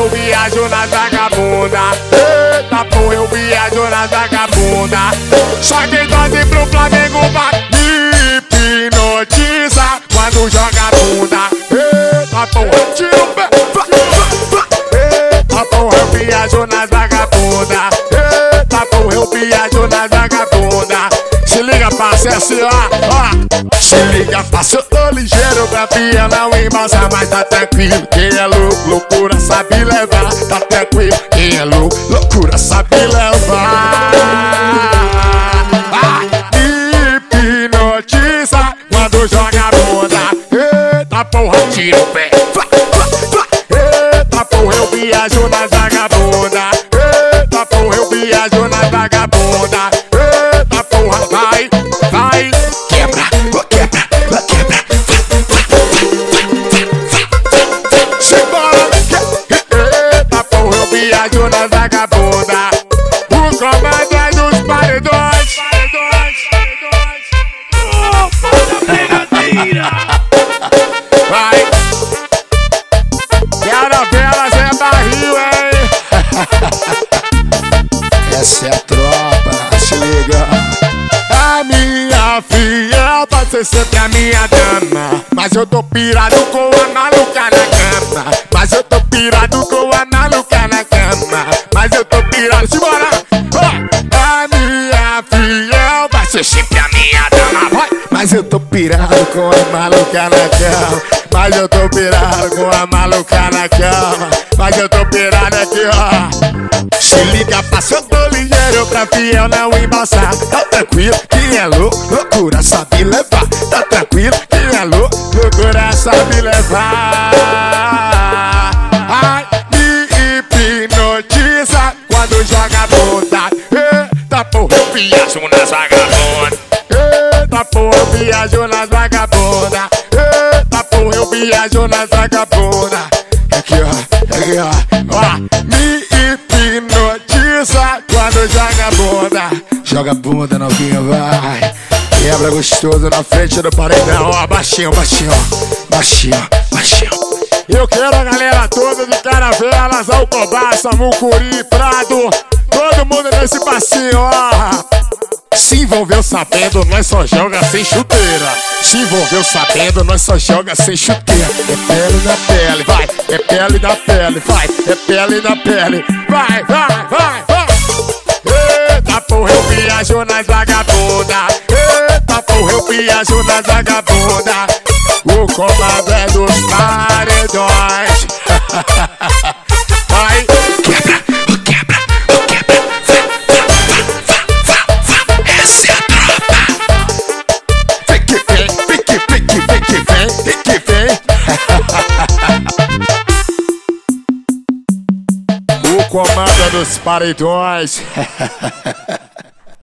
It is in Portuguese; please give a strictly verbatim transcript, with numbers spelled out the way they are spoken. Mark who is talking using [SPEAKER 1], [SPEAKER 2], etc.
[SPEAKER 1] eu viajo nas vagabunda. Eita porra, eu viajo nas vagabunda. Só quem torce pro Flamengo vai me hipnotiza quando joga bunda. Eita porra, tira o pé. Eita porra, eu viajo nas vagabunda. Eita porra, eu viajo nas vagabunda. Se liga, parceiro, assim, ó, ó. Se liga, parceiro, eu tô ligeiro pra pia não embalsar, mas tá tranquilo. Quem é louco, loucura sabe levar. Tá tranquilo, quem é louco, loucura sabe levar. Ah, hipnotiza quando joga bunda. Eita porra, tira o pé. Eita porra, eu viajo nas vagabunda. Eita porra, eu viajo nas vagabunda. Eita porra, vai, vai. Quebra, quebra, quebra. Simbora. Eita porra, eu viajo nas vagabunda. O comando é dos paredões. Vai. Quero velas é barril, hein?
[SPEAKER 2] Essa é a tropa, se liga.
[SPEAKER 1] A minha fiel vai ser sempre a minha dama. Mas eu tô pirado com a maluca na cama. Mas eu tô pirado com a maluca na cama. Mas eu tô pirado, simbora! A minha fiel vai ser sempre a minha dama. Vai!
[SPEAKER 2] Mas eu tô pirado com a maluca na cama.
[SPEAKER 1] Mas eu tô pirado com a maluca na cama. Mas eu tô pirado aqui, ó. Se liga, passa, eu tô ligeiro pra fiel não embalsar.
[SPEAKER 2] Tá tranquilo, quem é louco, loucura sabe levar. Tá tranquilo, quem é louco,
[SPEAKER 1] loucura sabe levar. Ai, me hipnotiza quando joga bunda. Eita porra, eu viajo nas vagabundas. Eita porra, eu viajo nas vagabundas. Eita porra, eu viajo nas vagabundas.
[SPEAKER 2] aqui ó, aqui ó,
[SPEAKER 1] ó. Me hipnotiza quando joga bunda.
[SPEAKER 2] Joga bunda, novinha, vai. Quebra gostoso na frente do paredão, ó. Baixinho, baixinho, baixinho, baixinho.
[SPEAKER 1] Eu quero a galera toda de Caravelas, Alcobaça, Mucuri, Prado. Todo mundo nesse passinho, ó. Se envolveu sabendo, nós só joga sem chuteira. Se envolveu sabendo, nós só joga sem chuteira. É pele na pele, vai. É pele na pele, vai. É pele na pele, vai, vai, vai, vai. Eita porra, eu viajo nas vagabundas. Eita porra, eu viajo nas vagabundas. O comando é dos paredões. Vai,
[SPEAKER 2] quebra, quebra, quebra. Essa é a tropa.
[SPEAKER 1] Vem que vem, vem que vem, que vem que vem, vem que vem. O comando é dos paredões.